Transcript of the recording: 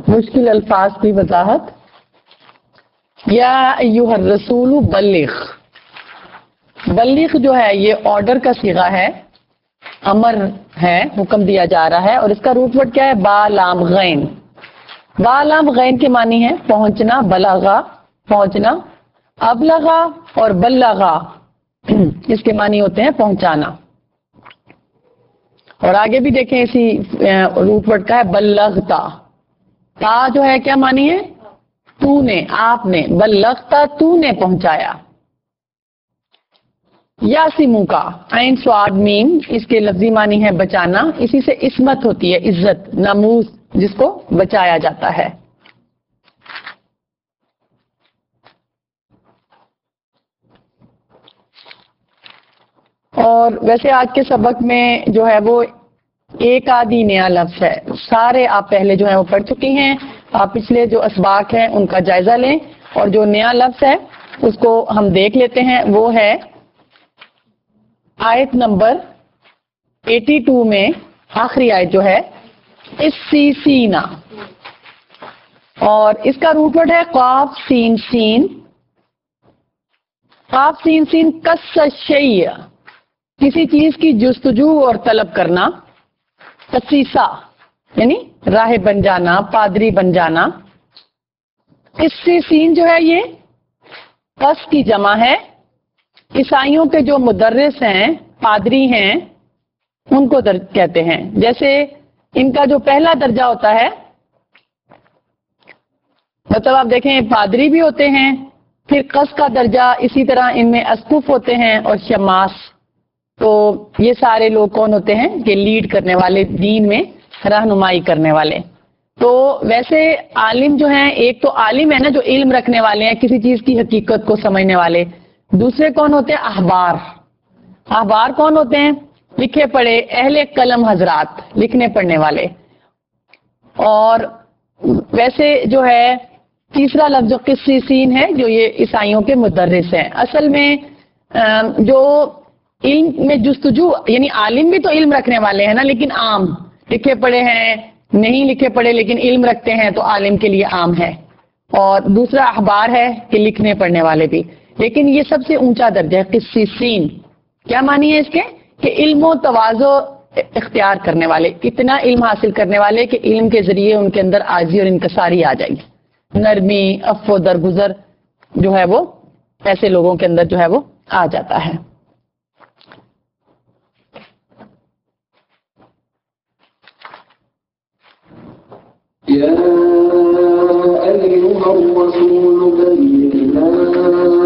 मुश्किल अल्फाज की वजाहत। या अय्युहर रसूल बल्लिग, बल्लिग जो है ये ऑर्डर का सीगा है, अमर है, हुक्म दिया जा रहा है। और इसका रूट वर्ड क्या है? बा लाम गैन। बा लाम गैन के मानी है पहुंचना, बलागा पहुंचना, अबलगा और बल्लगा इसके मानी होते हैं पहुंचाना। और आगे भी देखें इसी रूट वर्ड का है बल्लगता। ता जो है क्या मानी है? तूने, आपने, बल्लगता तूने पहुंचाया। यासिमू का आइन स्वाद मीम, इसके लफ्जी मानी है बचाना, इसी से इस्मत होती है, इज्जत, नामूस, जिसको बचाया जाता है। और वैसे आज के सबक में जो है वो एक आदि नया लफ्ज है, सारे आप पहले जो है वो पढ़ चुकी हैं। आप पिछले जो असबाक हैं उनका जायजा लें और जो नया लफ्ज है उसको हम देख लेते हैं। वो है आयत नंबर 82 में आखिरी आयत जो है इस्सीसीना, और इसका रूट वर्ड है काफ सीन सीन। काफ सीन सीन कस्सशैय, किसी चीज की जुस्तजू और तलब करना। तसीसा यानी राह बन जाना, पादरी बन जाना। इससे सीन जो है ये कस की जमा है। ईसाइयों के जो मुदर्रिस हैं, पादरी हैं, उनको कहते हैं। जैसे इनका जो पहला दर्जा होता है, मतलब आप देखें पादरी भी होते हैं, फिर कस का दर्जा, इसी तरह इनमें अस्कुफ होते हैं और शमास। तो ये सारे लोग कौन होते हैं? कि लीड करने वाले, दीन में रहनुमाई करने वाले। तो वैसे आलिम जो हैं, एक तो आलिम है ना जो इल्म रखने वाले हैं, किसी चीज की हकीकत को समझने वाले। दूसरे कौन होते हैं? अहबार। अहबार कौन होते हैं? लिखे पढ़े अहले कलम हजरात, लिखने पढ़ने वाले। और वैसे जो है तीसरा लफ्ज जो किस्सीसीन है, जो ये ईसाइयों के मुदर्रिस हैं। असल में जो इल्म में जुस्तजू, यानी आलिम भी तो इल्म रखने वाले हैं ना, लेकिन आम, लिखे पढ़े हैं, नहीं लिखे पढ़े लेकिन इल्म रखते हैं, तो आलिम के लिए आम है। और दूसरा अखबार है कि लिखने पढ़ने वाले भी। लेकिन ये सबसे ऊंचा दर्जा है किस्सीसीन। क्या मानी है इसके? कि इल्म तवाज़ो इख्तियार करने वाले, इतना इल्म हासिल करने वाले कि इल्म के जरिए उनके अंदर आजी और इनकसारी आ जाएगी, नरमी, अफ़्व दरगुजर जो है वो ऐसे लोगों के अंदर जो है वो आ जाता है। या अय्युहर रसूल बल्लिग मा